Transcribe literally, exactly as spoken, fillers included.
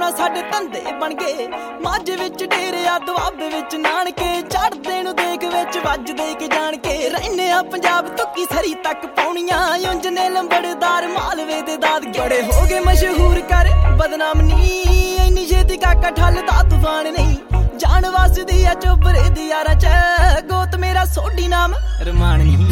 ਨਾ ਸਾਡੇ ਧੰਦੇ ਬਣ ਗਏ। ਮਾਝੇ ਵਿੱਚ ਡੇਰੇ ਆ ਦੁਆਬੇ ਵਿੱਚ ਨਾਨਕੇ, ਚੜਦੇ ਨੂੰ ਦੇਖ ਵਿੱਚ ਵੱਜਦੇ ਕਿ ਜਾਣ ਕੇ। ਰਹਿੰਦੇ ਆ ਪੰਜਾਬ ਤੋਂ ਕੀ ਸਰੀ ਤੱਕ ਪਾਉਣੀਆਂ, ਉਂਝ ਨੇ ਲੰਬੜਦਾਰ ਮਾਲਵੇ ਦੇ ਦਾਦਕੇ। ਬੜੇ ਹੋ ਗਏ ਮਸ਼ਹੂਰ ਕਰ ਬਦਨਾਮ ਨੀ, ਇੰਨੀ ਛੇਤੀ ਕਾਕਾ ਠੱਲਦਾ ਤੂਫਾਨ ਨਹੀਂ। ਜਾਨ ਵਸਦੀ ਆ ਚੋਬਰੇ ਦੀ ਯਾਰਾਂ ਚ, ਗੋਤ ਮੇਰਾ ਸੋਢੀ ਨਾਮ ਰਮਾਨ ਨਹੀਂ।